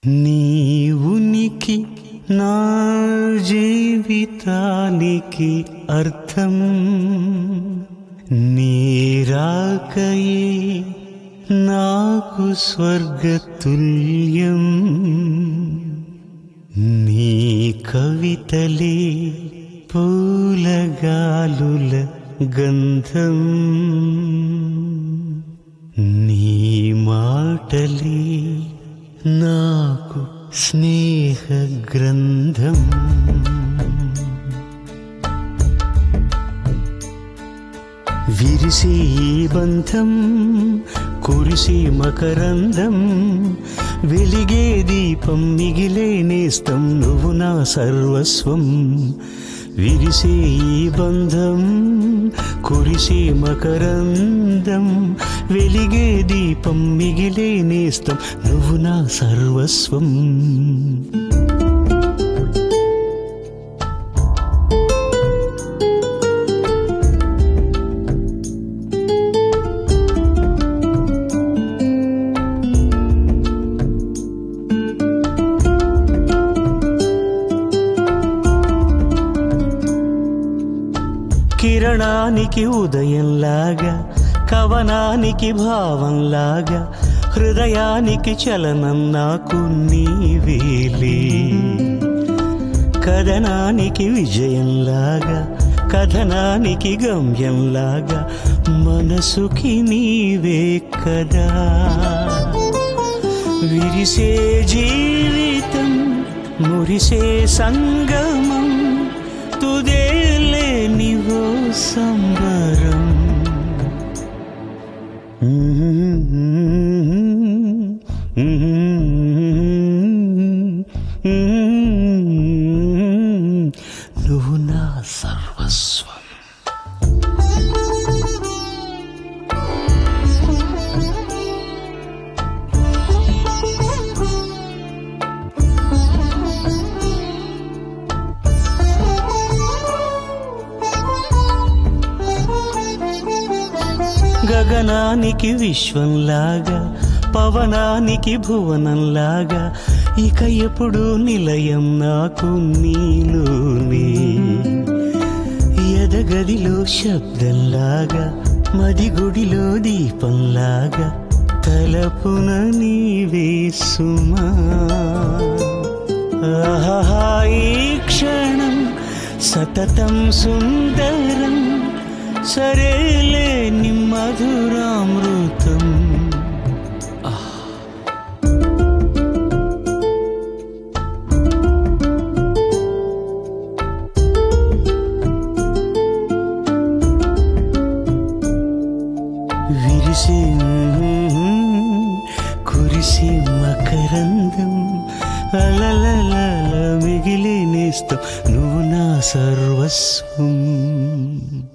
నీ ఉనికి నా జీవితానికి అర్థం, నీ రాకయే నాకు స్వర్గతుల్యం. నీ కవితలే పూలగాలుల గంధం, నీ మాటలే నాకు స్నేహ గ్రంథం. విరిసే బంధం, కురిసే మకరందం, వెలిగే దీపం మిగిలే నేస్తం, నువ్వు నా సర్వస్వం. విరిసే బంధం, కురిసే మకరందం, వెలిగే దీపం మిగిలే నేస్తం, నువ్వు నా సర్వస్వం. కిరణానికి ఉదయంలాగా, కవనానికి భావంలాగా, హృదయానికి చలనం నాకు నీవేలే. కథనానికి విజయంలాగా, కథనానికి గమ్యంలాగా, మనసుకి నీవే కదా. విరిసే జీవితం, మురిసే సంగమం, తుదేలే నీవో సంబరం. నువ్వు నా సర్వస్వం. గగనానికి విశ్వంలాగా, పవనానికి భువనంలాగా, ఇక ఎప్పుడు నిలయం నాకు నీలోనే. ఎదగదిలో శబ్దంలాగా, మదిగుడిలో దీపంలాగా, తలపున నీవే సుమా. ఆహా ఈ క్షణం సతతం సుందరం, సరేలే ని మధురామృతం. విరిసే కురిసే మకరందం, అలలల మిగిలే నేస్తం, నువ్వు నా సర్వస్వం.